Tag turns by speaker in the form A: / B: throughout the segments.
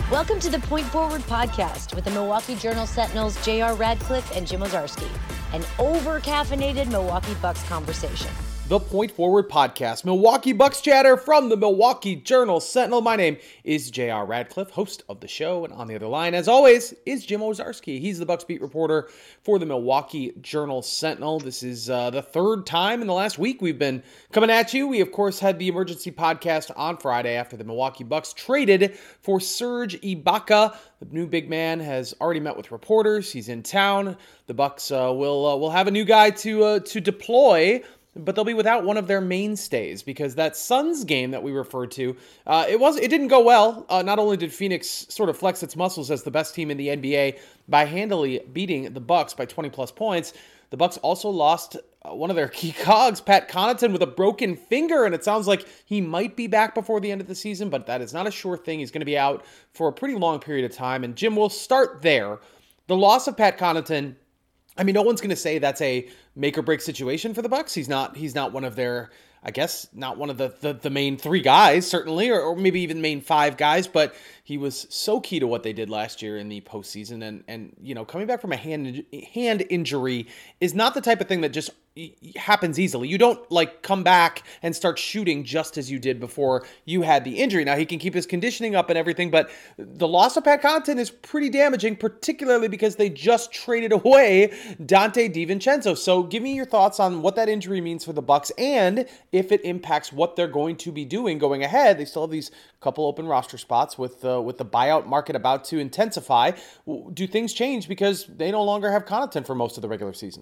A: Welcome to the Point Forward podcast with the Milwaukee Journal Sentinel's J.R. Radcliffe and Jim Owczarski, an over-caffeinated Milwaukee Bucks conversation.
B: The Point Forward podcast, Milwaukee Bucks chatter from the Milwaukee Journal Sentinel. My name is J.R. Radcliffe, host of the show, and on the other line, as always, is Jim Owczarski. He's the Bucks beat reporter for the Milwaukee Journal Sentinel. This is the third time in the last week we've been coming at you. We, of course, had the emergency podcast on Friday after the Milwaukee Bucks traded for Serge Ibaka. The new big man has already met with reporters. He's in town. The Bucks will have a new guy to deploy, but they'll be without one of their mainstays because that Suns game that we referred to, it didn't go well. Not only did Phoenix sort of flex its muscles as the best team in the NBA by handily beating the Bucks by 20-plus points, the Bucks also lost one of their key cogs, Pat Connaughton, with a broken finger, and it sounds like he might be back before the end of the season, but that is not a sure thing. He's going to be out for a pretty long period of time, and Jim, we'll start there. The loss of Pat Connaughton, I mean, no one's going to say that's a make or break situation for the Bucks. He's not one of their, I guess, not one of the main three guys, certainly, or maybe even main five guys, but he was so key to what they did last year in the postseason. And you know, coming back from a hand injury is not the type of thing that just happens easily. You don't come back and start shooting just as you did before you had the injury. Now he can keep his conditioning up and everything, but the loss of Pat Connaughton is pretty damaging, particularly because they just traded away Donte DiVincenzo. So give me your thoughts on what that injury means for the Bucks and if it impacts what they're going to be doing going ahead. They still have these couple open roster spots with the buyout market about to intensify. Do things change because they no longer have Connaughton for most of the regular season?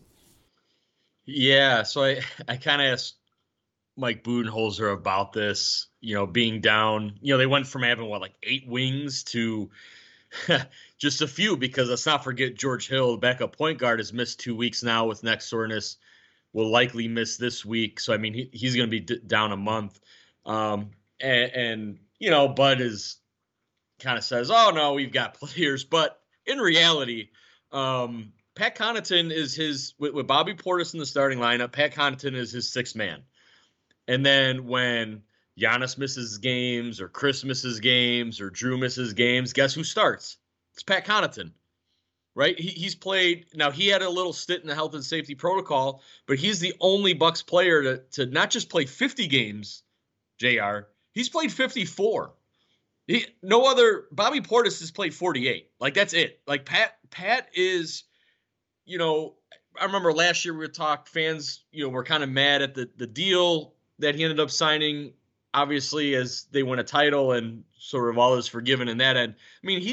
C: Yeah, so I kind of asked Mike Budenholzer about this, being down. They went from having, 8 wings to just a few, because let's not forget George Hill, the backup point guard, has missed 2 weeks now with neck soreness, will likely miss this week. So, I mean, he's going to be down a month. Bud is kind of says, oh, no, we've got players. But in reality, Pat Connaughton is with Bobby Portis in the starting lineup. Pat Connaughton is his sixth man. And then when Giannis misses games or Chris misses games or Drew misses games, guess who starts? It's Pat Connaughton, right? He's played. Now, he had a little stint in the health and safety protocol, but he's the only Bucks player to not just play 50 games, JR. He's played 54. No other. Bobby Portis has played 48. That's it. Pat is, I remember last year we talked, fans, were kind of mad at the deal that he ended up signing, obviously, as they win a title and sort of all is forgiven in that end. I mean,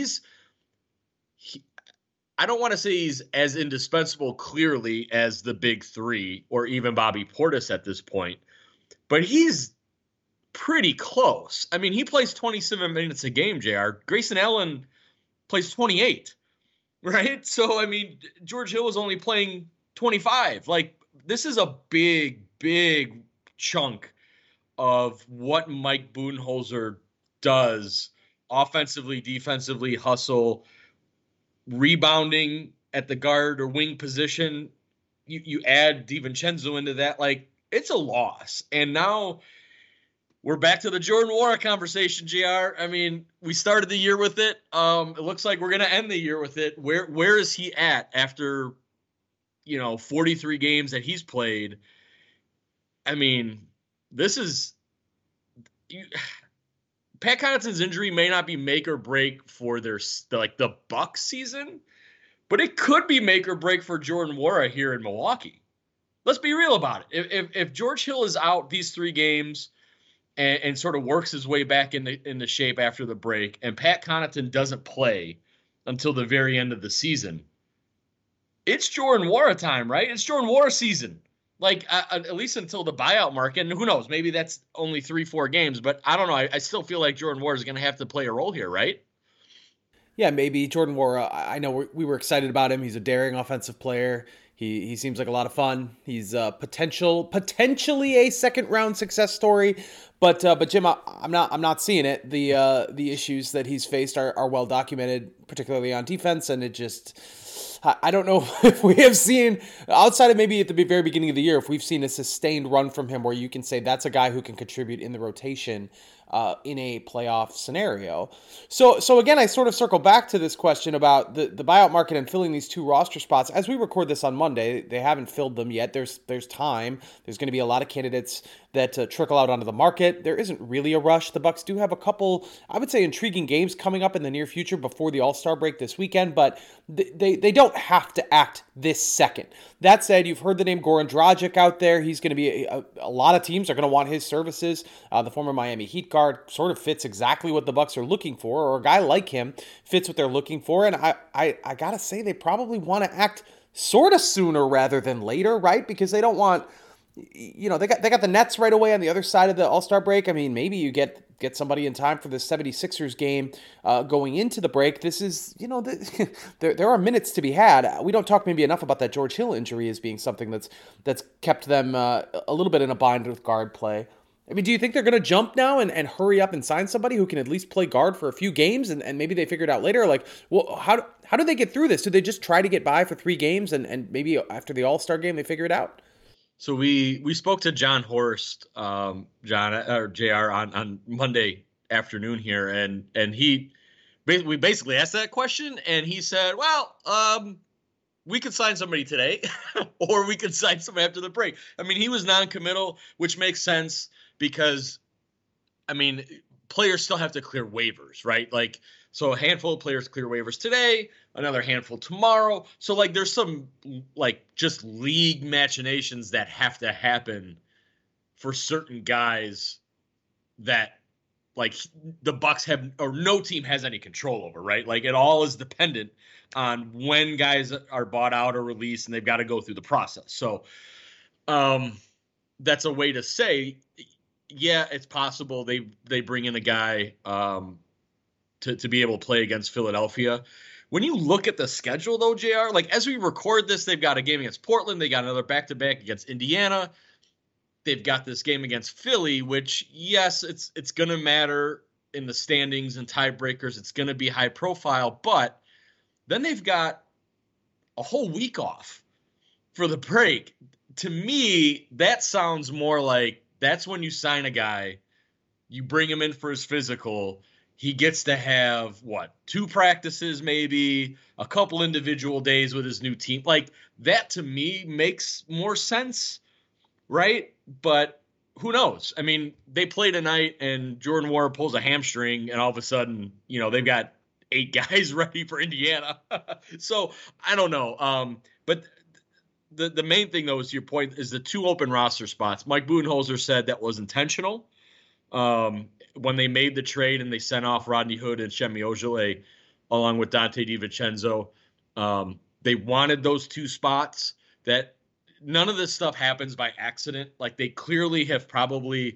C: I don't want to say he's as indispensable clearly as the big three or even Bobby Portis at this point, but he's pretty close. I mean, he plays 27 minutes a game, JR. Grayson Allen plays 28. Right? So, I mean, George Hill is only playing 25. This is a big, big chunk of what Mike Budenholzer does offensively, defensively, hustle, rebounding at the guard or wing position. You add DiVincenzo into that. It's a loss. And now we're back to the Jordan Nwora conversation, JR. I mean, we started the year with it. It looks like we're going to end the year with it. Where is he at after, 43 games that he's played? I mean, Pat Connaughton's injury may not be make or break for the Bucks season, but it could be make or break for Jordan Nwora here in Milwaukee. Let's be real about it. If George Hill is out these 3 games, and sort of works his way back into shape after the break, and Pat Connaughton doesn't play until the very end of the season, it's Jordan Nwora time, right? It's Jordan Nwora season. At least until the buyout market. And who knows, maybe that's only 3-4 games, but I don't know. I still feel like Jordan Nwora is going to have to play a role here, right?
B: Yeah, maybe. Jordan Nwora, I know we were excited about him. He's a daring offensive player. He seems like a lot of fun. He's potentially a second round success story, but Jim, I'm not seeing it. The issues that he's faced are well documented, particularly on defense, and it just, I don't know if we have seen, outside of maybe at the very beginning of the year, if we've seen a sustained run from him where you can say that's a guy who can contribute in the rotation. in a playoff scenario. So again, I sort of circle back to this question about the buyout market and filling these 2 roster spots. As we record this on Monday, they haven't filled them yet. There's time. There's going to be a lot of candidates that trickle out onto the market. There isn't really a rush. The Bucks do have a couple, I would say, intriguing games coming up in the near future before the All-Star break this weekend, but they don't have to act this second. That said, you've heard the name Goran Dragic out there. He's going to be a lot of teams are going to want his services. The former Miami Heat guard sort of fits exactly what the Bucks are looking for, or a guy like him fits what they're looking for. And I gotta say, they probably want to act sort of sooner rather than later, right? Because they don't want, they got the Nets right away on the other side of the All-Star break. I mean, maybe you get somebody in time for the 76ers game going into the break. This is, there are minutes to be had. We don't talk maybe enough about that George Hill injury as being something that's kept them a little bit in a bind with guard play. I mean, do you think they're going to jump now and hurry up and sign somebody who can at least play guard for a few games and maybe they figure it out later? Like, well, how do they get through this? Do they just try to get by for 3 games and maybe after the All-Star game they figure it out?
C: So we spoke to John Horst, JR on Monday afternoon here, and we basically asked that question, and he said, well, we could sign somebody today, or we could sign somebody after the break. I mean, he was non-committal, which makes sense because, I mean, players still have to clear waivers, right? Like, so a handful of players clear waivers today, another handful tomorrow. So, like, there's some, like, just league machinations that have to happen for certain guys that, like, the Bucks have, or no team has any control over, right? Like, it all is dependent on when guys are bought out or released, and they've got to go through the process. So, that's a way to say, yeah, it's possible they bring in a guy to be able to play against Philadelphia. When you look at the schedule, though, JR, like as we record this, they've got a game against Portland. They got another back-to-back against Indiana. They've got this game against Philly, which, yes, it's going to matter in the standings and tiebreakers. It's going to be high profile, but then they've got a whole week off for the break. To me, that sounds more like that's when you sign a guy, you bring him in for his physical. He gets to have, 2 practices, maybe a couple individual days with his new team. Like, that to me makes more sense, right? But who knows? I mean, they play tonight and Jordan Ware pulls a hamstring and all of a sudden, they've got 8 guys ready for Indiana. So I don't know. But the main thing, though, is your point, is the 2 open roster spots. Mike Budenholzer said that was intentional. When they made the trade and they sent off Rodney Hood and Semi Ojeleye along with Dante DiVincenzo, they wanted those 2 spots. That none of this stuff happens by accident. Like, they clearly have probably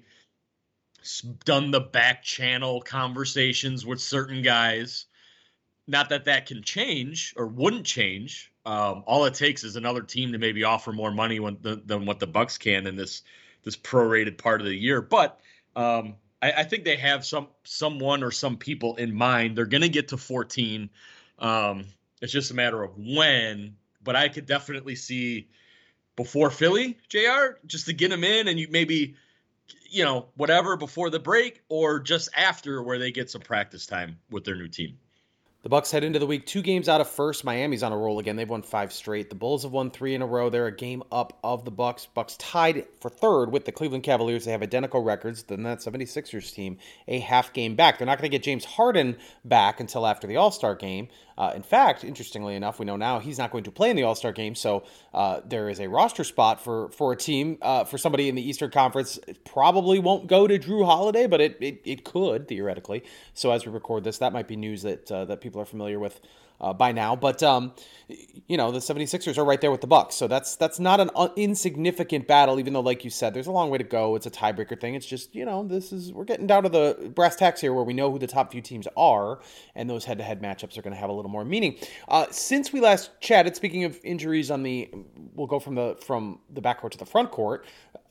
C: done the back channel conversations with certain guys. Not that can change or wouldn't change. All it takes is another team to maybe offer more money than what the Bucks can in this prorated part of the year. But I think they have someone or some people in mind. They're going to get to 14. It's just a matter of when. But I could definitely see before Philly, JR, just to get them in and you maybe, whatever before the break or just after where they get some practice time with their new team.
B: The Bucks head into the week 2 games out of first. Miami's on a roll again. They've won 5 straight. The Bulls have won 3 in a row. They're a game up of the Bucks. Bucks tied for 3rd with the Cleveland Cavaliers. They have identical records than that 76ers team, a half game back. They're not going to get James Harden back until after the All-Star game. In fact, interestingly enough, we know now he's not going to play in the All-Star game, so there is a roster spot for a team, for somebody in the Eastern Conference. It probably won't go to Drew Holiday, but it could, theoretically. So as we record this, that might be news that people are familiar with by now. But, the 76ers are right there with the Bucks. So that's not an insignificant battle, even though, like you said, there's a long way to go. It's a tiebreaker thing. It's just, we're getting down to the brass tacks here where we know who the top few teams are, and those head-to-head matchups are going to have a little more meaning. Since we last chatted, speaking of injuries we'll go from the backcourt to the front court.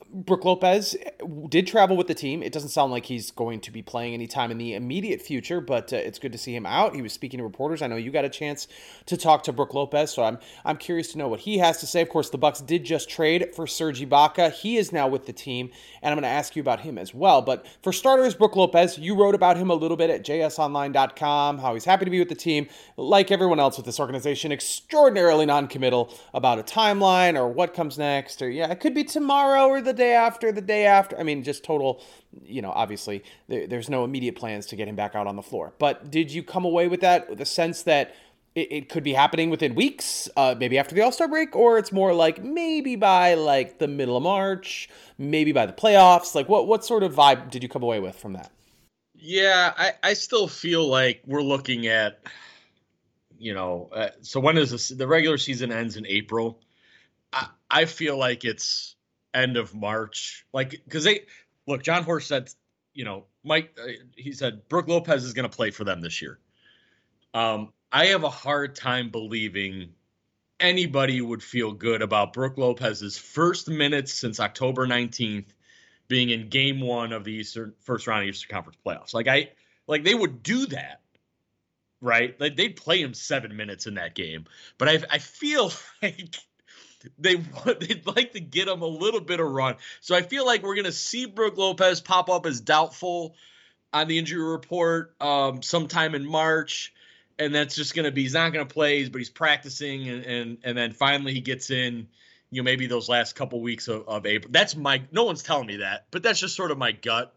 B: Brook Lopez did travel with the team. It doesn't sound like he's going to be playing anytime in the immediate future, but it's good to see him out. He was speaking to reporters. I know you got a chance to talk to Brook Lopez, so I'm curious to know what he has to say. Of course, the Bucks did just trade for Serge Ibaka. He is now with the team, and I'm going to ask you about him as well. But for starters, Brook Lopez, you wrote about him a little bit at jsonline.com, how he's happy to be with the team. Like everyone else with this organization, extraordinarily non-committal about a timeline or what comes next, or it could be tomorrow or the day after. I mean, just total, obviously there's no immediate plans to get him back out on the floor. But did you come away with the sense that it could be happening within weeks, maybe after the All-Star break, or it's more like maybe by like the middle of March, maybe by the playoffs? Like what sort of vibe did you come away with from that?
C: Yeah, I still feel like we're looking at, so when is the regular season ends in April? I feel like it's end of March, because John Horst said, Mike, he said Brook Lopez is going to play for them this year. I have a hard time believing anybody would feel good about Brook Lopez's first minutes since October 19th being in game one of the first round of Eastern Conference playoffs. They would do that, right? Like they'd play him 7 minutes in that game, but I feel like they'd like to get him a little bit of run. So I feel like we're going to see Brook Lopez pop up as doubtful on the injury report sometime in March. And that's just going to be, he's not going to play, but he's practicing. And then finally he gets in, maybe those last couple weeks of April. That's no one's telling me that, but that's just sort of my gut.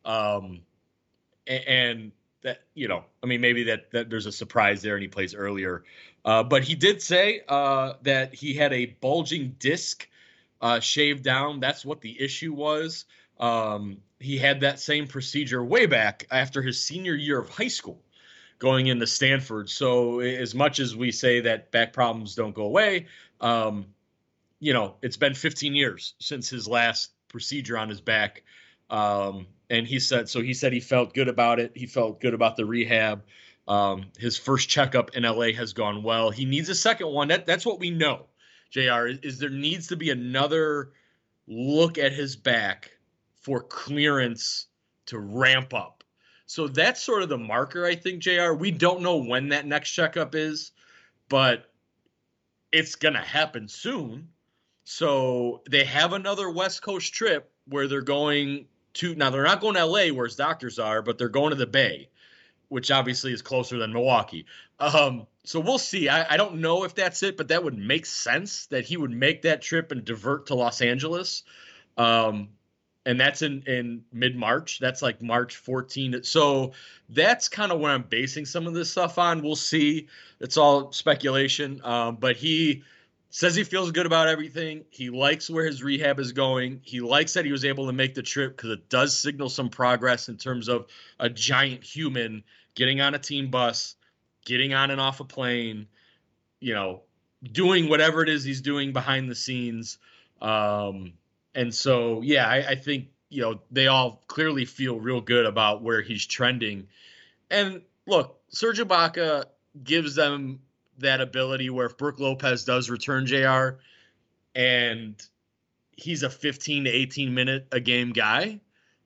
C: And that, maybe that there's a surprise there and he plays earlier. But he did say that he had a bulging disc shaved down. That's what the issue was. He had that same procedure way back after his senior year of high school going into Stanford. So as much as we say that back problems don't go away, it's been 15 years since his last procedure on his back. And he said he felt good about it. He felt good about the rehab. His first checkup in LA has gone well. He needs a second one. That's what we know, JR, is there needs to be another look at his back for clearance to ramp up. So that's sort of the marker, I think, JR. We don't know when that next checkup is, but it's going to happen soon. So they have another West Coast trip where they're going to, now they're not going to LA where his doctors are, but they're going to the Bay, which obviously is closer than Milwaukee. So we'll see. I don't know if that's it, but that would make sense that he would make that trip and divert to Los Angeles. And that's in mid-March. That's like March 14. So that's kind of where I'm basing some of this stuff on. We'll see. It's all speculation. But he says he feels good about everything. He likes where his rehab is going. He likes that he was able to make the trip because it does signal some progress in terms of a giant human getting on a team bus, getting on and off a plane, doing whatever it is he's doing behind the scenes. And so, yeah, I think, they all clearly feel real good about where he's trending. And look, Serge Ibaka gives them that ability where if Brook Lopez does return, JR, and he's a 15 to 18 minute a game guy,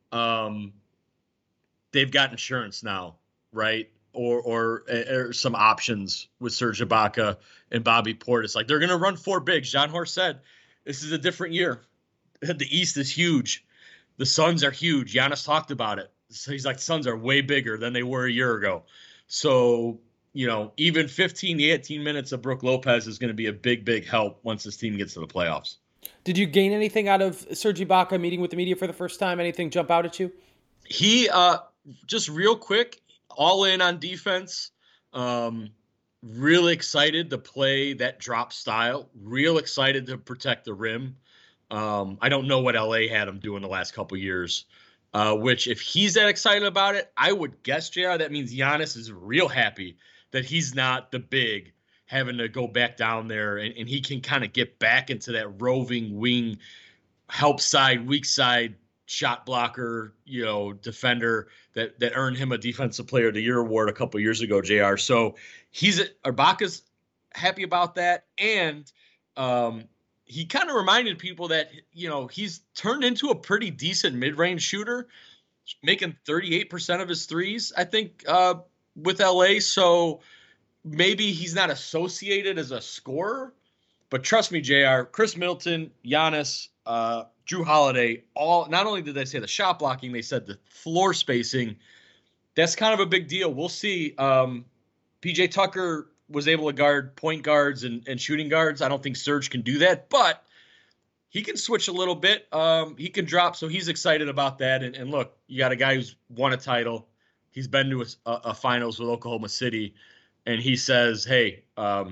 C: they've got insurance now, right? Or some options with Serge Ibaka and Bobby Portis. Like they're going to run four bigs. John Horst said, this is a different year. The East is huge. The Suns are huge. Giannis talked about it. So he's like, Suns are way bigger than they were a year ago. So, even 15 to 18 minutes of Brook Lopez is going to be a big, big help once this team gets to the playoffs.
B: Did you gain anything out of Serge Ibaka meeting with the media for the first time? Anything jump out at you?
C: He, just real quick, all in on defense. Really excited to play that drop style. Real excited to protect the rim. I don't know what LA had him doing the last couple years, which if he's that excited about it, I would guess, JR, that means Giannis is real happy that he's not the big having to go back down there and he can kind of get back into that roving wing, help side, weak side shot blocker, defender that earned him a Defensive Player of the Year award a couple years ago, JR. So Ibaka's happy about that. And, he kind of reminded people that, he's turned into a pretty decent mid-range shooter, making 38% of his threes, I think, with LA. So maybe he's not associated as a scorer, but trust me, JR, Chris Middleton, Giannis, Drew Holiday, not only did they say the shot blocking, they said the floor spacing. That's kind of a big deal. We'll see. PJ Tucker was able to guard point guards and shooting guards. I don't think Serge can do that, but he can switch a little bit. He can drop, so he's excited about that. And look, you got a guy who's won a title. He's been to a finals with Oklahoma City, and he says, hey,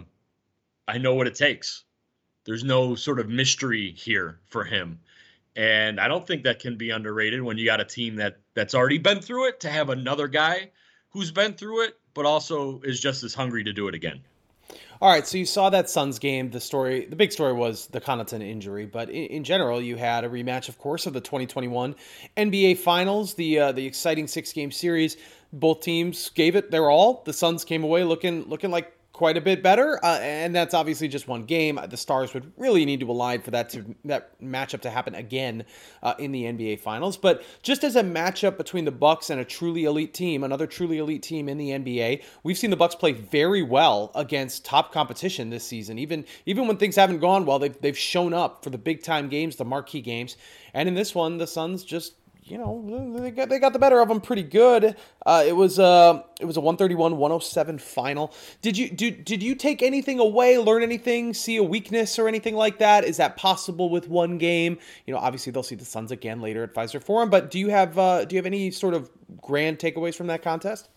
C: I know what it takes. There's no sort of mystery here for him. And I don't think that can be underrated when you got a team that's already been through it, to have another guy who's been through it, but also is just as hungry to do it again.
B: All right, so you saw that Suns game. The big story was the Connaughton injury, but in general, you had a rematch, of course, of the 2021 NBA Finals, the exciting 6-game series. Both teams gave it their all. The Suns came away looking like quite a bit better, and that's obviously just one game. The Stars would really need to align for that matchup to happen again in the NBA Finals. But just as a matchup between the Bucks and a truly elite team, another truly elite team in the NBA, we've seen the Bucks play very well against top competition this season. Even when things haven't gone well, they've shown up for the big time games, the marquee games, and in this one, the Suns just, they got the better of them pretty good. It was a 131-107 final. Did you take anything away, learn anything, see a weakness or anything like that? Is that possible with one game? Obviously they'll see the Suns again later at Fiserv Forum, but do you have any sort of grand takeaways from that contest?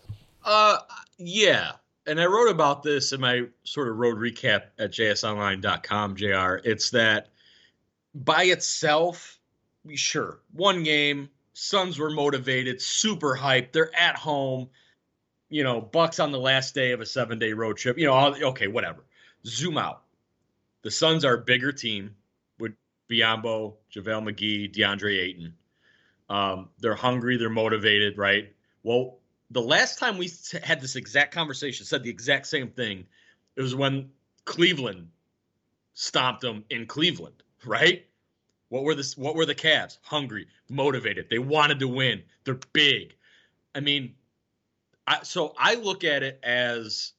C: Yeah. And I wrote about this in my sort of road recap at jsonline.com, JR. It's that by itself, sure, one game, Suns were motivated, super hyped. They're at home, Bucks on the last day of a 7-day road trip. Okay, whatever. Zoom out. The Suns are a bigger team with Biyombo, JaVale McGee, DeAndre Ayton. They're hungry. They're motivated, right? Well, the last time we had this exact conversation, said the exact same thing, it was when Cleveland stomped them in Cleveland, right? What were the Cavs? Hungry, motivated. They wanted to win. They're big. I mean, so I look at it as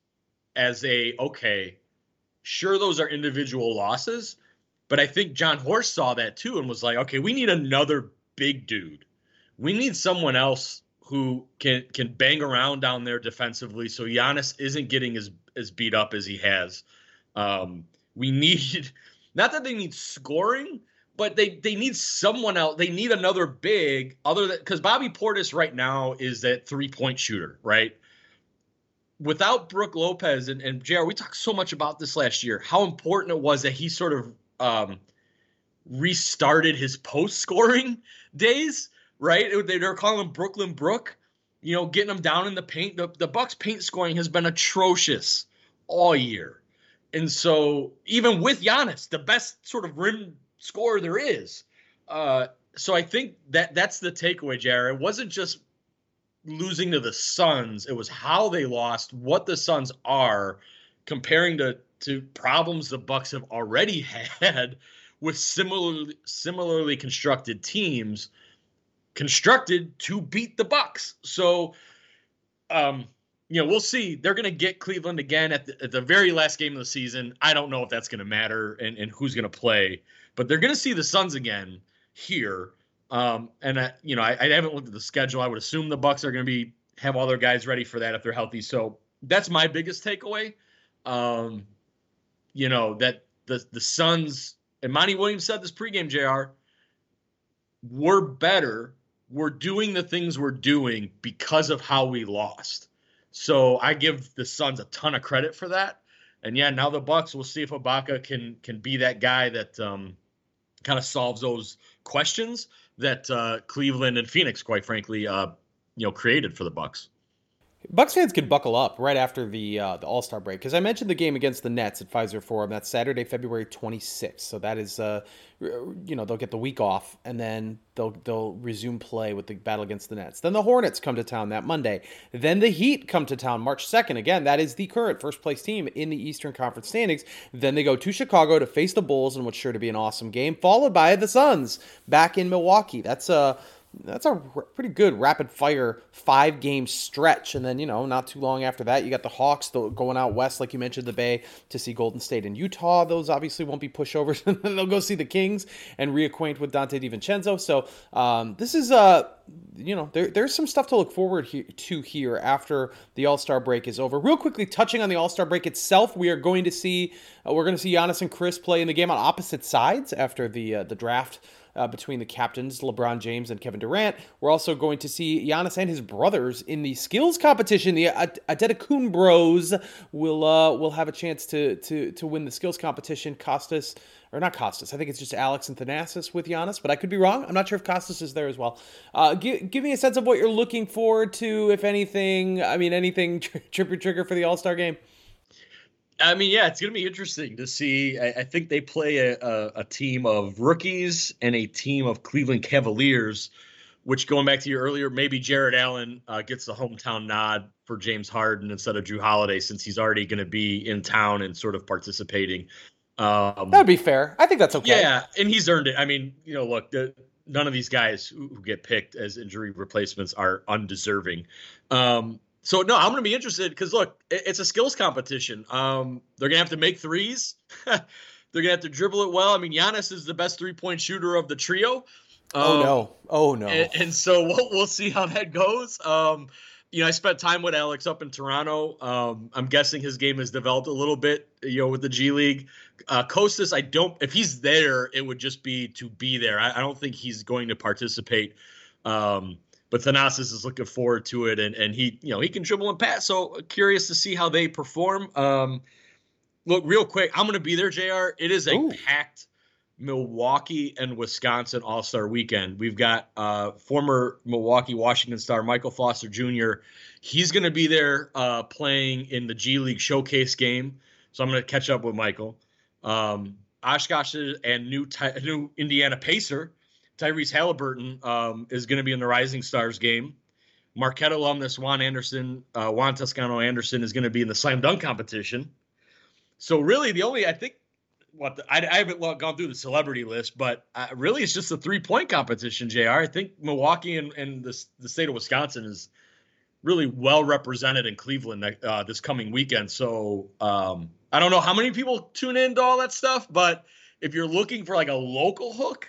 C: okay, sure, those are individual losses, but I think John Horst saw that too and was like, okay, we need another big dude. We need someone else who can bang around down there defensively, so Giannis isn't getting as beat up as he has. We need, not that they need scoring, but they need someone else. They need another big, other than, because Bobby Portis right now is that 3-point shooter, right? Without Brook Lopez and JR, we talked so much about this last year, how important it was that he sort of restarted his post-scoring days, right? They're calling him Brooklyn Brook, getting him down in the paint. The Bucks paint scoring has been atrocious all year. And so even with Giannis, the best sort of rim scorer there is. So I think that's the takeaway, Jared. It wasn't just losing to the Suns. It was how they lost, what the Suns are, comparing to problems the Bucks have already had with similarly constructed teams, constructed to beat the Bucks. So, we'll see. They're going to get Cleveland again at the very last game of the season. I don't know if that's going to matter and who's going to play. But they're going to see the Suns again here. I haven't looked at the schedule. I would assume the Bucks are going to have all their guys ready for that if they're healthy. So that's my biggest takeaway. That the Suns, and Monty Williams said this pregame, JR, we're better. We're doing the things we're doing because of how we lost. So I give the Suns a ton of credit for that. And yeah, now the Bucks, we'll see if Ibaka can be that guy that kind of solves those questions that Cleveland and Phoenix, quite frankly, created for the Bucks.
B: Bucks fans can buckle up right after the All-Star break, because I mentioned the game against the Nets at Pfizer Forum. That's Saturday, February 26th. So that is, they'll get the week off, and then they'll resume play with the battle against the Nets. Then the Hornets come to town that Monday. Then the Heat come to town March 2nd. Again, that is the current first-place team in the Eastern Conference standings. Then they go to Chicago to face the Bulls in what's sure to be an awesome game, followed by the Suns back in Milwaukee. That's a pretty good rapid-fire 5-game stretch. And then, not too long after that, you got the Hawks going out west, like you mentioned, the Bay, to see Golden State and Utah. Those obviously won't be pushovers. And then they'll go see the Kings and reacquaint with Dante DiVincenzo. So this is, there's some stuff to look forward to here after the All-Star break is over. Real quickly, touching on the All-Star break itself, we're going to see Giannis and Chris play in the game on opposite sides after the draft between the captains, LeBron James and Kevin Durant. We're also going to see Giannis and his brothers in the skills competition. The Adetokounmpo Bros will have a chance to win the skills competition. Not Costas. I think it's just Alex and Thanasis with Giannis, but I could be wrong. I'm not sure if Costas is there as well. Give me a sense of what you're looking forward to, if anything. I mean, anything trigger for the All-Star game?
C: I mean, yeah, it's going to be interesting to see. I think they play a team of rookies and a team of Cleveland Cavaliers, which, going back to your earlier, maybe Jared Allen gets the hometown nod for James Harden instead of Jrue Holiday, since he's already going to be in town and sort of participating.
B: That would be fair. I think that's okay.
C: Yeah, and he's earned it. I mean, look, none of these guys who get picked as injury replacements are undeserving. So, no, I'm going to be interested because, look, it's a skills competition. They're going to have to make threes. They're going to have to dribble it well. I mean, Giannis is the best three-point shooter of the trio.
B: Oh, no.
C: And so we'll see how that goes. I spent time with Alex up in Toronto. I'm guessing his game has developed a little bit, with the G League. Kostas, if he's there, it would just be to be there. I don't think he's going to participate. But Thanasis is looking forward to it, and he can dribble and pass. So curious to see how they perform. Look, real quick, I'm going to be there, JR. It is a packed Milwaukee and Wisconsin All-Star weekend. We've got former Milwaukee Washington star Michael Foster Jr. He's going to be there playing in the G League Showcase game. So I'm going to catch up with Michael. Oshkosh and new Indiana Pacer Tyrese Halliburton is going to be in the Rising Stars game. Marquette alumnus Juan Toscano Anderson is going to be in the slam dunk competition. So really the only, I think, I haven't gone through the celebrity list, but really it's just a 3-point competition, JR. I think Milwaukee and the state of Wisconsin is really well represented in Cleveland this coming weekend. So I don't know how many people tune in to all that stuff, but if you're looking for like a local hook,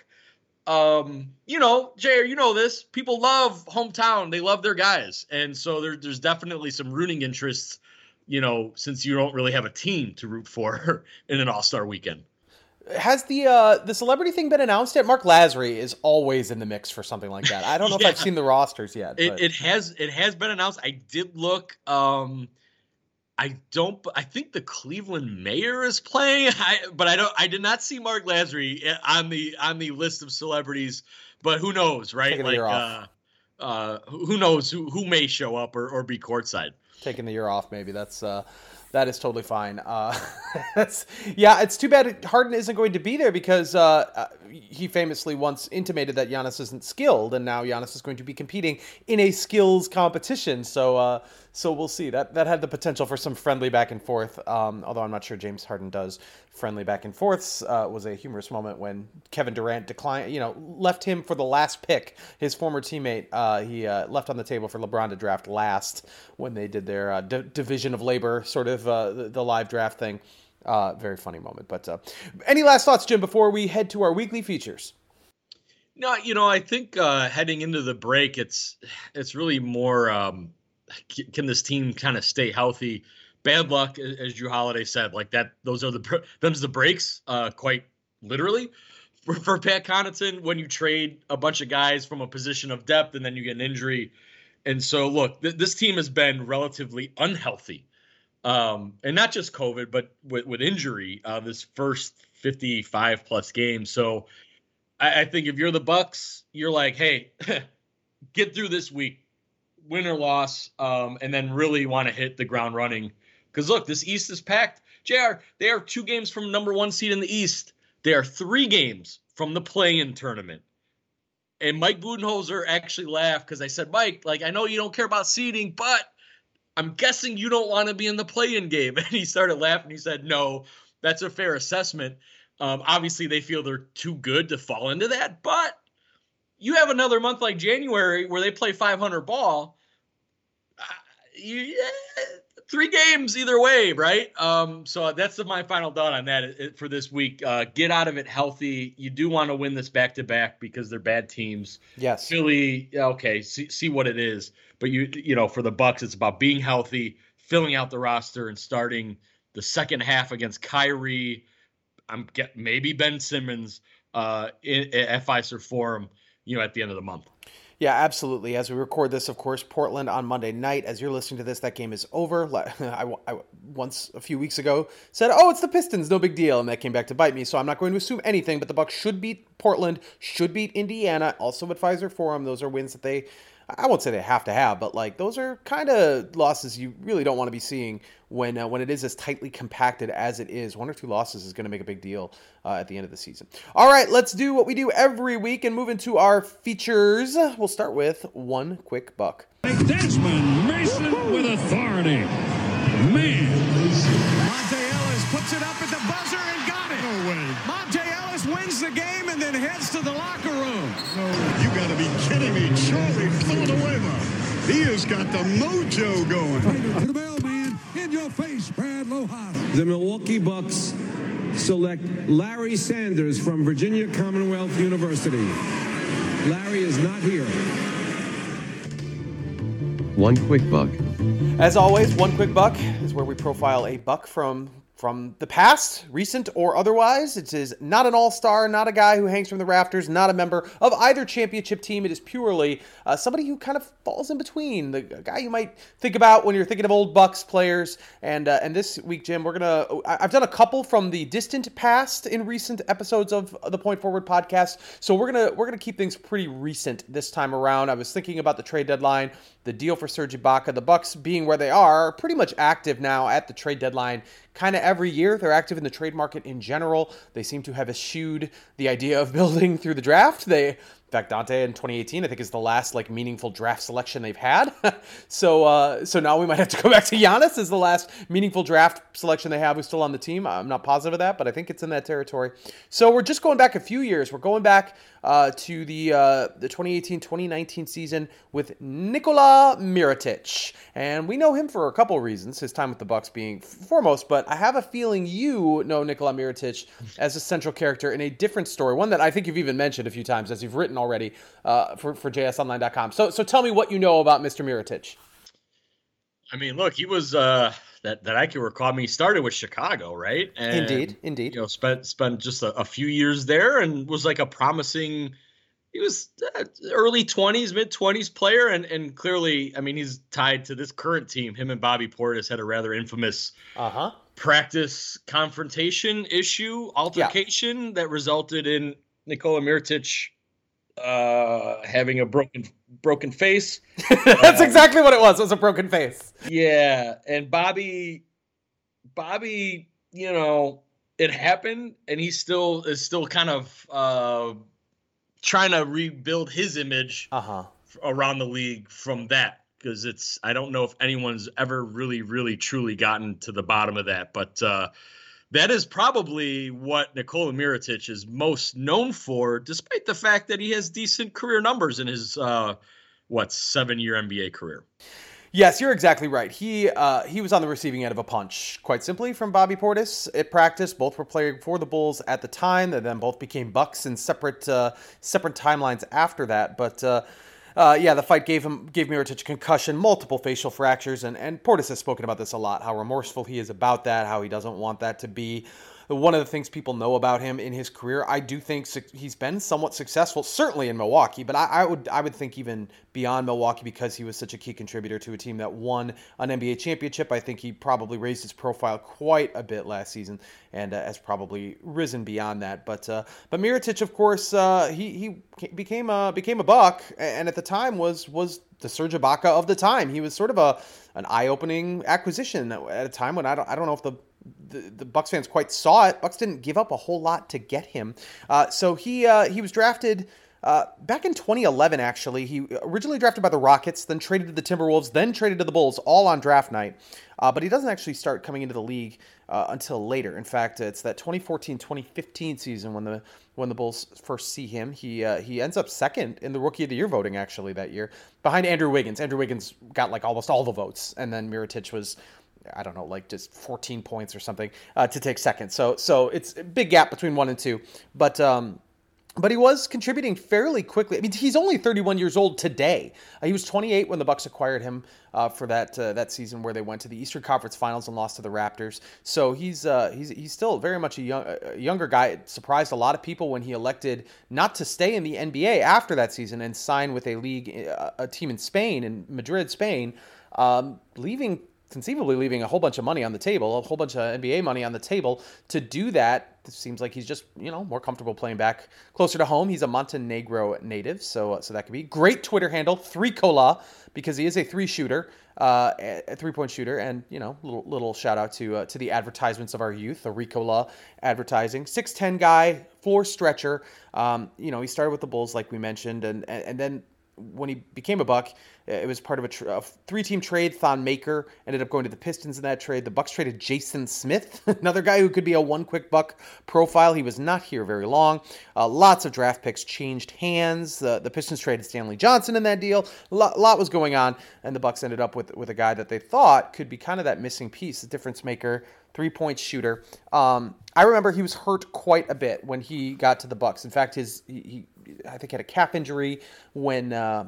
C: JR, this, people love hometown. They love their guys. And so there's definitely some rooting interests, since you don't really have a team to root for in an All-Star weekend.
B: Has the celebrity thing been announced yet? Mark Lazary is always in the mix for something like that. I don't know if I've seen the rosters yet.
C: It has been announced. I did look, I think the Cleveland mayor is playing, but I did not see Mark Lazary on the list of celebrities, but who knows, right? Who knows who may show up or be courtside.
B: Taking the year off, maybe that is totally fine. It's too bad Harden isn't going to be there because he famously once intimated that Giannis isn't skilled, and now Giannis is going to be competing in a skills competition. So we'll see. That had the potential for some friendly back and forth, although I'm not sure James Harden does friendly back and forths. Was a humorous moment when Kevin Durant left him for the last pick. His former teammate, he left on the table for LeBron to draft last when they did their division of labor sort of the live draft thing. Very funny moment. But any last thoughts, Jim, before we head to our weekly features?
C: No, I think heading into the break, it's really more can this team kind of stay healthy? Bad luck, as Jrue Holiday said, like that. Them's the breaks, quite literally, for Pat Connaughton when you trade a bunch of guys from a position of depth and then you get an injury. And so, look, this team has been relatively unhealthy. And not just COVID, but with injury, this first 55 plus games. So I think if you're the Bucks, you're like, hey, get through this week. win or loss, and then really want to hit the ground running. Because look, this East is packed. JR, they are 2 games from number 1 seed in the East. They are 3 games from the play-in tournament. And Mike Budenholzer actually laughed because I said, Mike, like, I know you don't care about seeding, but I'm guessing you don't want to be in the play-in game. And he started laughing. He said, no, that's a fair assessment. Obviously, they feel they're too good to fall into that. But you have another month like January where they play 500 ball. 3 games either way, right? So that's my final thought on that for this week. Get out of it healthy. You do want to win this back-to-back because they're bad teams.
B: Yes.
C: Philly, okay, see what it is. But you know, for the Bucks, it's about being healthy, filling out the roster, and starting the second half against Kyrie. Maybe Ben Simmons at Fiserv Forum, at the end of the month.
B: Yeah, absolutely. As we record this, of course, Portland on Monday night. As you're listening to this, that game is over. I once a few weeks ago said, "Oh, it's the Pistons, no big deal," and that came back to bite me. So I'm not going to assume anything. But the Bucks should beat Portland, should beat Indiana, also at Fiserv Forum. Those are wins that I won't say they have to have, but like those are kind of losses you really don't want to be seeing when it is as tightly compacted as it is. 1 or 2 losses is going to make a big deal at the end of the season. All right, let's do what we do every week and move into our features. We'll start with One Quick Buck.
D: Desmond Mason with authority. Monte Ellis puts it up at the buzzer and got it. No way. Monte Ellis wins the game and then heads to the locker room.
E: No, you got to be kidding me. Charlie Villanueva. He has got the mojo going.
D: To the bell, man. In your face, Brad Lohaus.
F: The Milwaukee Bucks select Larry Sanders from Virginia Commonwealth University. Larry is not here.
G: One Quick Buck.
B: As always, One Quick Buck is where we profile a Buck from the past, recent or otherwise. It is not an all-star, not a guy who hangs from the rafters, not a member of either championship team. It is purely somebody who kind of falls in between, the guy you might think about when you're thinking of old Bucks players. And this week, Jim, I've done a couple from the distant past in recent episodes of the Point Forward podcast. So we're gonna keep things pretty recent this time around. I was thinking about the trade deadline, the deal for Serge Ibaka, the Bucks being where they are pretty much active now at the trade deadline. Kind of every year, they're active in the trade market in general. They seem to have eschewed the idea of building through the draft. In fact, Dante in 2018, I think, is the last meaningful draft selection they've had. So now we might have to go back to Giannis as the last meaningful draft selection they have who's still on the team. I'm not positive of that, but I think it's in that territory. So we're just going back a few years. We're going back to the 2018-2019 season with Nikola Mirotic. And we know him for a couple of reasons, his time with the Bucks being foremost, but I have a feeling you know Nikola Mirotic as a central character in a different story, one that I think you've even mentioned a few times as you've written already for JSOnline.com. So tell me what you know about Mr. Mirotic.
C: I mean, look, he was that I can recall. I mean, he started with Chicago, right? And,
B: Indeed.
C: Spent just a few years there and was like a promising. He was early 20s, mid 20s player, and clearly, I mean, he's tied to this current team. Him and Bobby Portis had a rather infamous practice confrontation altercation that resulted in Nikola Mirotic having a broken face.
B: That's exactly what it was. It was a broken face.
C: Yeah, and Bobby, it happened, and he is still kind of trying to rebuild his image around the league from that, because I don't know if anyone's ever really, really, truly gotten to the bottom of that, but that is probably what Nikola Mirotic is most known for, despite the fact that he has decent career numbers in his 7-year NBA career.
B: Yes, you're exactly right. He was on the receiving end of a punch, quite simply, from Bobby Portis at practice. Both were playing for the Bulls at the time, and then both became Bucks in separate timelines after that. But the fight gave Mirotic a concussion, multiple facial fractures, and Portis has spoken about this a lot, how remorseful he is about that, how he doesn't want that to be one of the things people know about him in his career. I do think he's been somewhat successful, certainly in Milwaukee, but I would think even beyond Milwaukee, because he was such a key contributor to a team that won an NBA championship. I think he probably raised his profile quite a bit last season and has probably risen beyond that. But Mirotic, of course, he became a Buck, and at the time was the Serge Ibaka of the time. He was sort of an eye-opening acquisition at a time when I don't know if the Bucks fans quite saw it. Bucks didn't give up a whole lot to get him. So he was drafted back in 2011, actually. He originally drafted by the Rockets, then traded to the Timberwolves, then traded to the Bulls, all on draft night. But he doesn't actually start coming into the league until later. In fact, it's that 2014-2015 season when the Bulls first see him. He ends up second in the Rookie of the Year voting, actually, that year, behind Andrew Wiggins. Andrew Wiggins got like almost all the votes, and then Mirotic was, I don't know, like just 14 points or something to take second. So it's a big gap between 1 and 2. But he was contributing fairly quickly. I mean, he's only 31 years old today. He was 28 when the Bucks acquired him for that season where they went to the Eastern Conference Finals and lost to the Raptors. So he's still very much a younger guy. It surprised a lot of people when he elected not to stay in the NBA after that season and sign with a team in Spain, in Madrid, Spain, conceivably leaving a whole bunch of money on the table, a whole bunch of NBA money on the table to do that. It seems like he's just, more comfortable playing back closer to home. He's a Montenegro native, so that could be. Great Twitter handle, 3Cola, because he is a three-point shooter, and, little shout-out to the advertisements of our youth, the Ricola advertising. 6'10" guy, floor stretcher. He started with the Bulls, like we mentioned, and then when he became a Buck, it was part of a three-team trade. Thon Maker ended up going to the Pistons in that trade. The Bucks traded Jason Smith, another guy who could be a one quick buck profile. He was not here very long. Lots of draft picks changed hands. The Pistons traded Stanley Johnson in that deal. A lot was going on, and the Bucks ended up with a guy that they thought could be kind of that missing piece, the difference maker, three-point shooter. I remember he was hurt quite a bit when he got to the Bucks. In fact, he I think had a calf injury when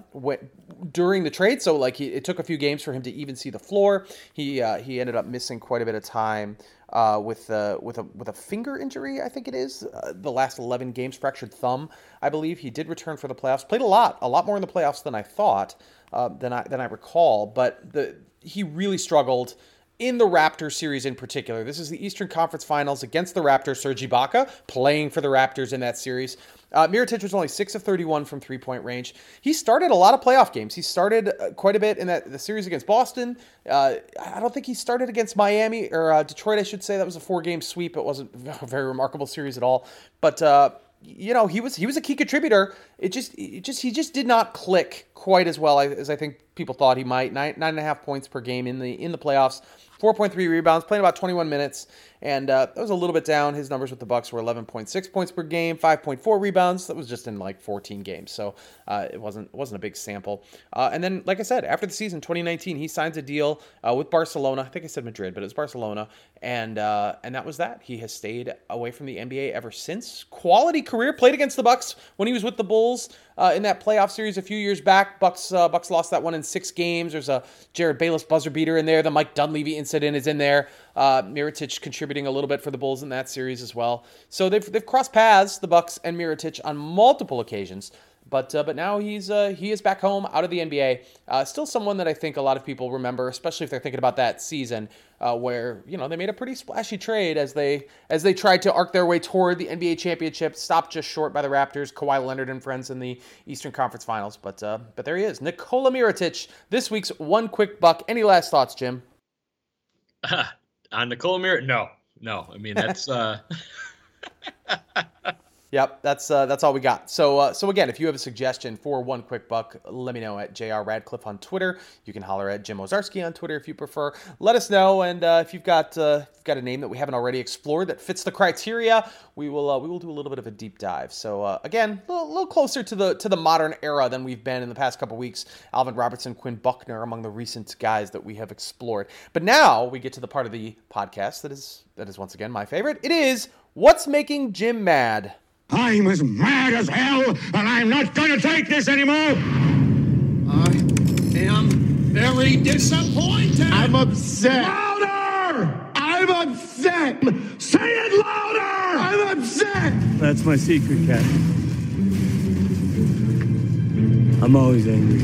B: during the trade, so it took a few games for him to even see the floor. He ended up missing quite a bit of time with a finger injury, I think it is. The last 11 games, fractured thumb, I believe. He did return for the playoffs. Played a lot more in the playoffs than I thought, than I recall. But he really struggled in the Raptors series in particular. This is the Eastern Conference Finals against the Raptors. Serge Ibaka playing for the Raptors in that series. Mirotic was only 6 of 31 from three-point range. He started a lot of playoff games. He started quite a bit in the series against Boston. I don't think he started against Miami or Detroit, I should say. That was a 4-game sweep. It wasn't a very remarkable series at all. But he was a key contributor. He just did not click quite as well as I think people thought he might. 9.5 points per game in the playoffs. 4.3 rebounds, playing about 21 minutes, and that was a little bit down. His numbers with the Bucks were 11.6 points per game, 5.4 rebounds. That was just in 14 games, so it wasn't a big sample. And then, like I said, after the season, 2019, he signs a deal with Barcelona. I think I said Madrid, but it was Barcelona, and that was that. He has stayed away from the NBA ever since. Quality career, played against the Bucks when he was with the Bulls in that playoff series a few years back. Bucks lost that one in 6 games. There's a Jared Bayless buzzer beater in there. The Mike Dunleavy incident is in there. Mirotic contributing a little bit for the Bulls in that series as well. So they've crossed paths, the Bucks and Mirotic, on multiple occasions. But now he is back home, out of the NBA. Still someone that I think a lot of people remember, especially if they're thinking about that season where they made a pretty splashy trade as they tried to arc their way toward the NBA championship, stopped just short by the Raptors, Kawhi Leonard and friends in the Eastern Conference Finals. But there he is, Nikola Mirotic, this week's one quick buck. Any last thoughts, Jim?
C: On Nikola Mirotic? No. I mean, that's.
B: Yep, that's all we got. So again, if you have a suggestion for one quick buck, let me know at JR Radcliffe on Twitter. You can holler at Jim Ozarski on Twitter if you prefer. Let us know, and if you've got a name that we haven't already explored that fits the criteria, we will do a little bit of a deep dive. So again, a little closer to the modern era than we've been in the past couple weeks. Alvin Robertson, Quinn Buckner among the recent guys that we have explored. But now we get to the part of the podcast that is once again my favorite. It is What's Making Jim Mad.
E: I'm as mad as hell, and I'm not going to take this anymore.
D: I am very disappointed.
E: I'm upset. Louder! I'm upset. Say it louder!
G: That's my secret, Cat. I'm always angry.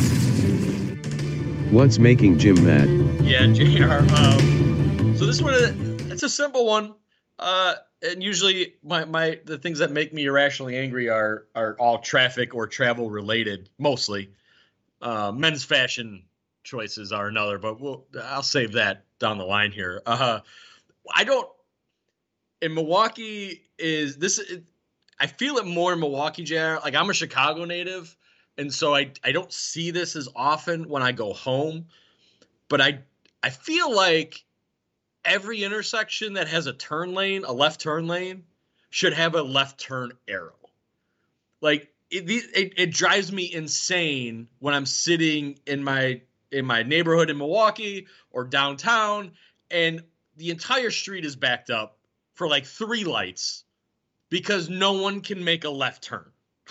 H: What's making Jim mad?
C: Yeah, JR. So this one, it's a simple one. And usually the things that make me irrationally angry are all traffic or travel related, mostly. Men's fashion choices are another, but I'll save that down the line here. In Milwaukee I feel it more in Milwaukee, JR. Like, I'm a Chicago native, and so I don't see this as often when I go home, but I feel like every intersection that has a turn lane, a left turn lane, should have a left turn arrow. Like, it drives me insane when I'm sitting in my neighborhood in Milwaukee or downtown, and the entire street is backed up for like 3 lights because no one can make a left turn.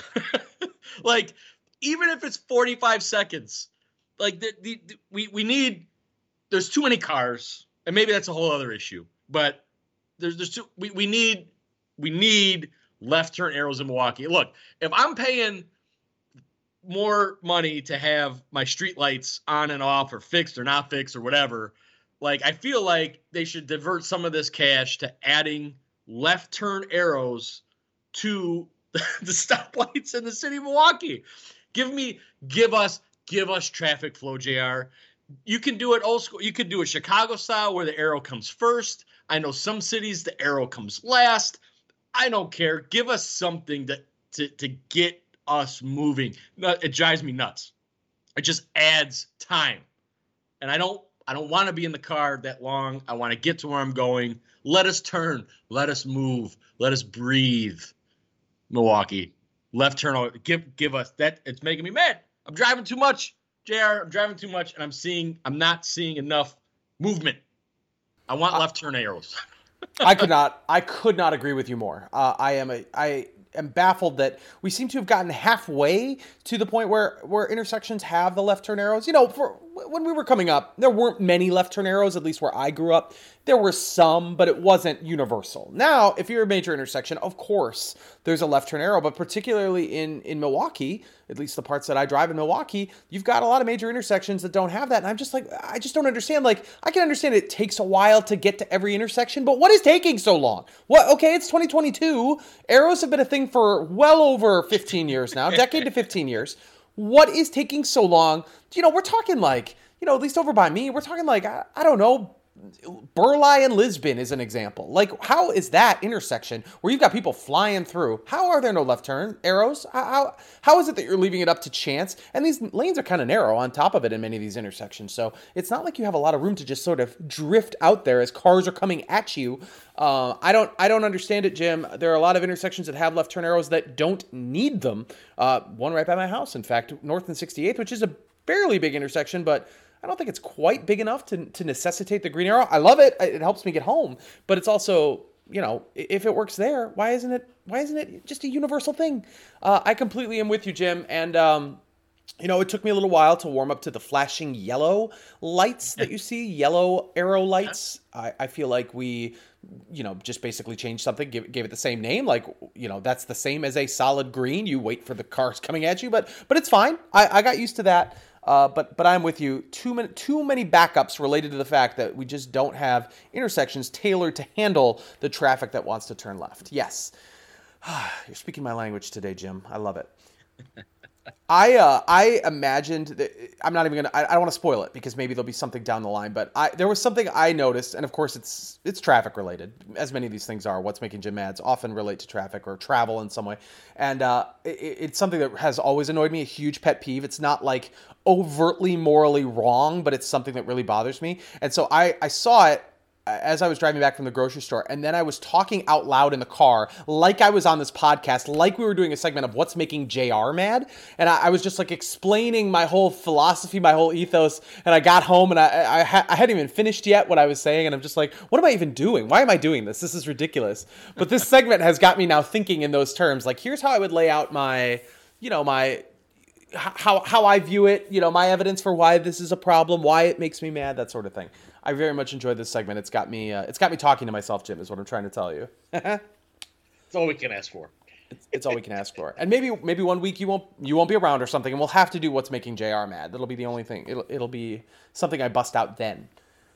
C: Like, even if it's 45 seconds, like we need, there's too many cars, and maybe that's a whole other issue, but we need left turn arrows in Milwaukee. Look, if I'm paying more money to have my street lights on and off or fixed or not fixed or whatever, like, I feel like they should divert some of this cash to adding left turn arrows to the stoplights in the city of Milwaukee. Give us traffic flow, JR. You can do it old school. You could do it Chicago style where the arrow comes first. I know some cities the arrow comes last. I don't care. Give us something to get us moving. It drives me nuts. It just adds time. And I don't want to be in the car that long. I want to get to where I'm going. Let us turn. Let us move. Let us breathe. Milwaukee. Left turn. Give us that. It's making me mad. I'm driving too much, JR. I'm driving too much, and I'm not seeing enough movement. I want left turn arrows.
B: I could not agree with you more. I am baffled that we seem to have gotten halfway to the point where intersections have the left turn arrows. You know, when we were coming up, there weren't many left turn arrows, at least where I grew up. There were some, but it wasn't universal. Now, if you're a major intersection, of course, there's a left turn arrow, but particularly in Milwaukee, at least the parts that I drive in Milwaukee, you've got a lot of major intersections that don't have that. And I'm just like, I just don't understand. Like, I can understand it takes a while to get to every intersection, but what is taking so long? Okay, it's 2022. Arrows have been a thing for well over 15 years now, decade to 15 years. What is taking so long? You know, we're talking like, you know, at least over by me, we're talking like, I don't know, Burleigh and Lisbon is an example. Like, how is that intersection where you've got people flying through? How are there no left turn arrows? How is it that you're leaving it up to chance? And these lanes are kind of narrow on top of it in many of these intersections. So it's not like you have a lot of room to just sort of drift out there as cars are coming at you. I don't understand it, Jim. There are a lot of intersections that have left turn arrows that don't need them. One right by my house, in fact, North and 68th, which is a fairly big intersection, but I don't think it's quite big enough to necessitate the green arrow. I love it. It helps me get home, but it's also, you know, if it works there, why isn't it just a universal thing? I completely am with you, Jim. And, you know, it took me a little while to warm up to the flashing yellow lights that you see, yellow arrow lights. I feel like we, you know, just basically changed something, gave it the same name. Like, you know, that's the same as a solid green. You wait for the cars coming at you, but it's fine. I got used to that. But I'm with you. Too many backups related to the fact that we just don't have intersections tailored to handle the traffic that wants to turn left. Yes. You're speaking my language today, Jim. I love it. I imagined that, I'm not even gonna, I don't want to spoil it because maybe there'll be something down the line, but there was something I noticed, and of course it's traffic related, as many of these things are. What's making Jim mad often relate to traffic or travel in some way, and it's something that has always annoyed me, a huge pet peeve. It's not like overtly morally wrong, but it's something that really bothers me. And so I saw it as I was driving back from the grocery store, and then I was talking out loud in the car like I was on this podcast, like we were doing a segment of what's making JR mad, and I was just like explaining my whole philosophy, my whole ethos, and I got home, and I hadn't even finished yet what I was saying, and I'm just like, what am I even doing? Why am I doing this? This is ridiculous. But this segment has got me now thinking in those terms, like, here's how I would lay out my, you know, how I view it, you know, my evidence for why this is a problem, why it makes me mad, that sort of thing. I very much enjoyed this segment. It's got me talking to myself, Jim, is what I'm trying to tell you.
C: That's all we can ask for.
B: It's all we can ask for. And maybe 1 week you won't be around or something, and we'll have to do what's making JR mad. That'll be the only thing. It'll be something I bust out then.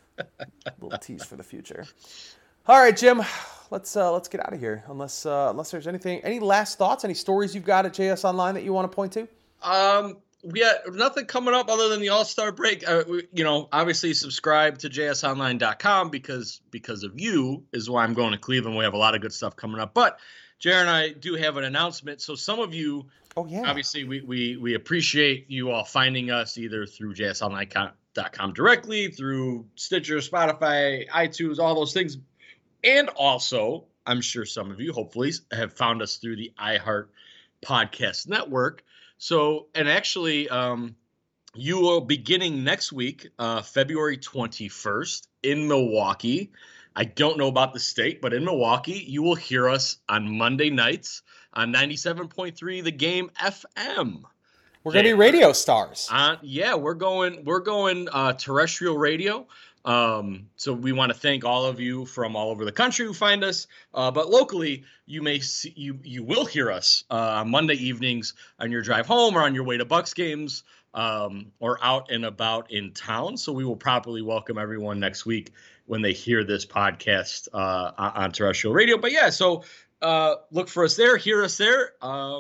B: Little tease for the future. All right, Jim, let's get out of here. Unless there's any last thoughts, any stories you've got at JS Online that you want to point to?
C: We got nothing coming up other than the All-Star break. Obviously subscribe to jsonline.com because of you is why I'm going to Cleveland. We have a lot of good stuff coming up. But JR and I do have an announcement. So some of you, obviously we appreciate you all finding us either through jsonline.com directly, through Stitcher, Spotify, iTunes, all those things. And also, I'm sure some of you hopefully have found us through the iHeart Podcast Network. So, and actually, you will beginning next week, February 21st in Milwaukee. I don't know about the state, but in Milwaukee, you will hear us on Monday nights on 97.3 The Game FM.
B: We're going to be radio stars.
C: We're going terrestrial radio. So we want to thank all of you from all over the country who find us. But locally, you will hear us on Monday evenings on your drive home or on your way to Bucks games or out and about in town. So we will properly welcome everyone next week when they hear this podcast on terrestrial radio. But yeah, so look for us there, hear us there.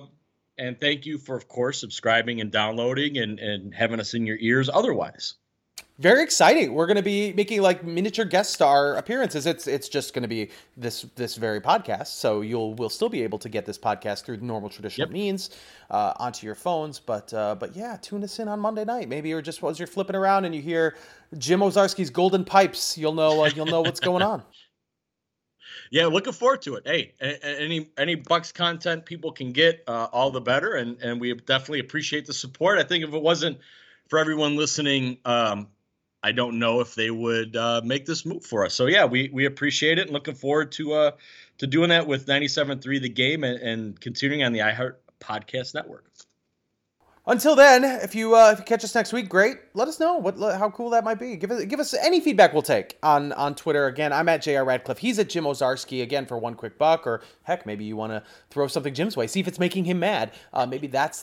C: And thank you for, of course, subscribing and downloading and having us in your ears otherwise.
B: Very exciting. We're going to be making like miniature guest star appearances. It's just going to be this very podcast. So we'll still be able to get this podcast through normal traditional means onto your phones. But yeah, tune us in on Monday night. Maybe you're just as you're flipping around and you hear Jim Owczarski's Golden Pipes, you'll know what's going on.
C: Yeah, looking forward to it. Hey, any Bucks content people can get, all the better. And we definitely appreciate the support. I think if it wasn't for everyone listening, I don't know if they would make this move for us. So yeah, we appreciate it and looking forward to doing that with 97.3 The Game and continuing on the iHeart Podcast Network.
B: Until then, if you catch us next week, great. Let us know how cool that might be. Give us any feedback we'll take on Twitter. Again, I'm at JR Radcliffe. He's at Jim Owczarski. Again, for one quick buck, or heck, maybe you want to throw something Jim's way. See if it's making him mad. Maybe that's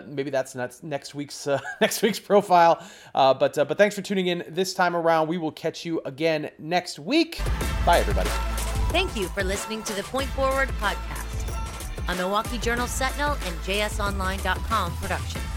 B: next week's profile. But thanks for tuning in this time around. We will catch you again next week. Bye, everybody.
A: Thank you for listening to the Point Forward podcast, a Milwaukee Journal Sentinel and JSOnline.com production.